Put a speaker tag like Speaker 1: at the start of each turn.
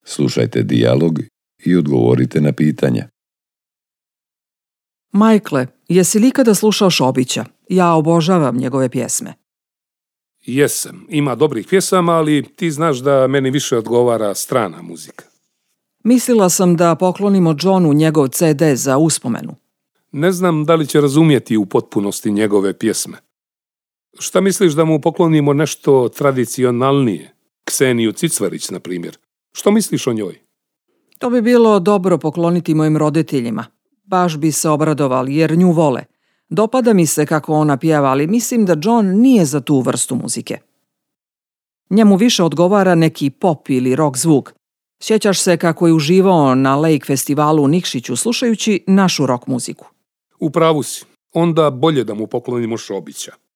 Speaker 1: Slušajte dijalog i odgovorite na pitanja.
Speaker 2: Michael, jesi li ikada slušao Šobića? Ja obožavam njegove pjesme.
Speaker 3: Jesam, ima dobrih pjesama, ali ti znaš da meni više odgovara strana muzika.
Speaker 2: Mislila sam da poklonimo Johnu njegov CD za uspomenu.
Speaker 3: Ne znam da li će razumjeti u potpunosti njegove pjesme. Šta misliš da mu poklonimo nešto tradicionalnije? Kseniju Cicvarić, na primjer. Što misliš o njoj?
Speaker 2: To bi bilo dobro pokloniti mojim roditeljima. Baš bi se obradovali jer nju vole. Dopada mi se kako ona pjeva, ali mislim da John nije za tu vrstu muzike. Njemu više odgovara neki pop ili rock zvuk. Sjećaš se kako je uživao na Lake festivalu u Nikšiću slušajući našu rock muziku.
Speaker 3: U pravu si. Onda bolje da mu poklonimo Šobića.